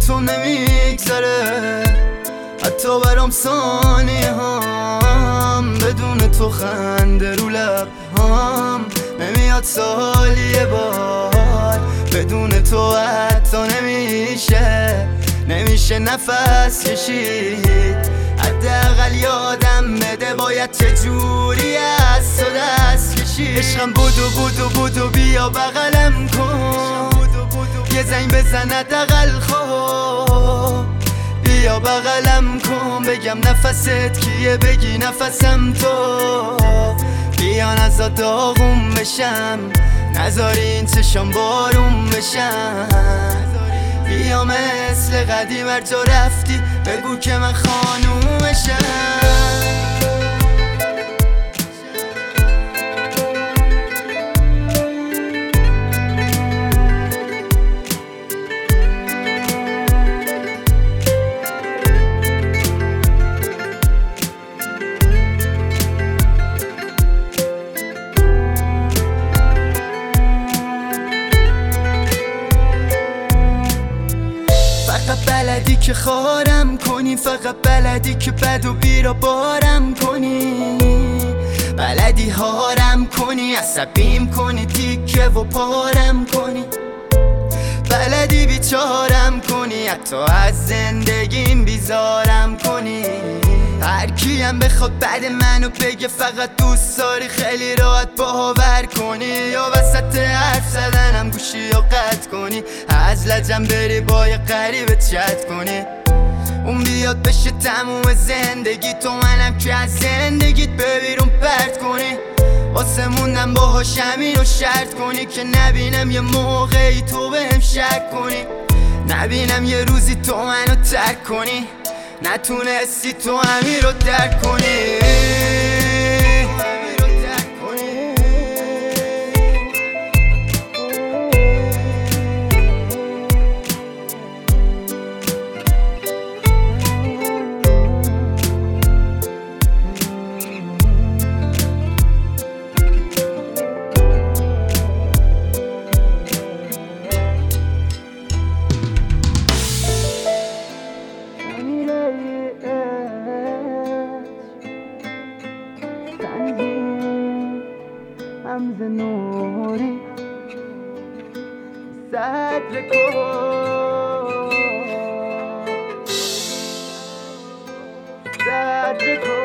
تو نمیگذره، حتی برام ثانیه هم بدون تو خنده رو لب هم نمیاد سالی بار، بدون تو حتی نمیشه نفس کشید. حداقل یادم بده باید چجوری از تو دست کشید. عشقم بودو بیا بغلم کن، یه زنگ بزن حداقل خب، بیا بغلم کن بگم نفست کیه، بگی نفسم تو. بیا نزا داغون بشم، نذاری این چشم بارون بشم. بیا مثل قدیم هر جا رفتی بگو که من خانومشم. فقط بلدی که خارم کنی، فقط بلدی که بد و بیرا بارم کنی، بلدی هارم کنی، عصبیم کنی، تیکه و پارم کنی، بلدی بیچارم کنی، حتی از زندگیم بیزارم کنی. هر کیم بخواد بعد منو بگه فقط دوست داری خیلی راحت باور کنی، یا وسط حرف زدنم گوشی یا قطع کنی، از لجم بری با یه غریبه چت کنی، اون بیاد بشه تموم زندگی تو، منم که از زندگیت ببیرون پرت کنی. واسه موندم باهاش همینو شرط کنی که نبینم یه موقعی تو بهم شک کنی، نبینم یه روزی تو منو ترک کنی، نتونستی تو همین رو درک کنی. رمز نوری صدر کن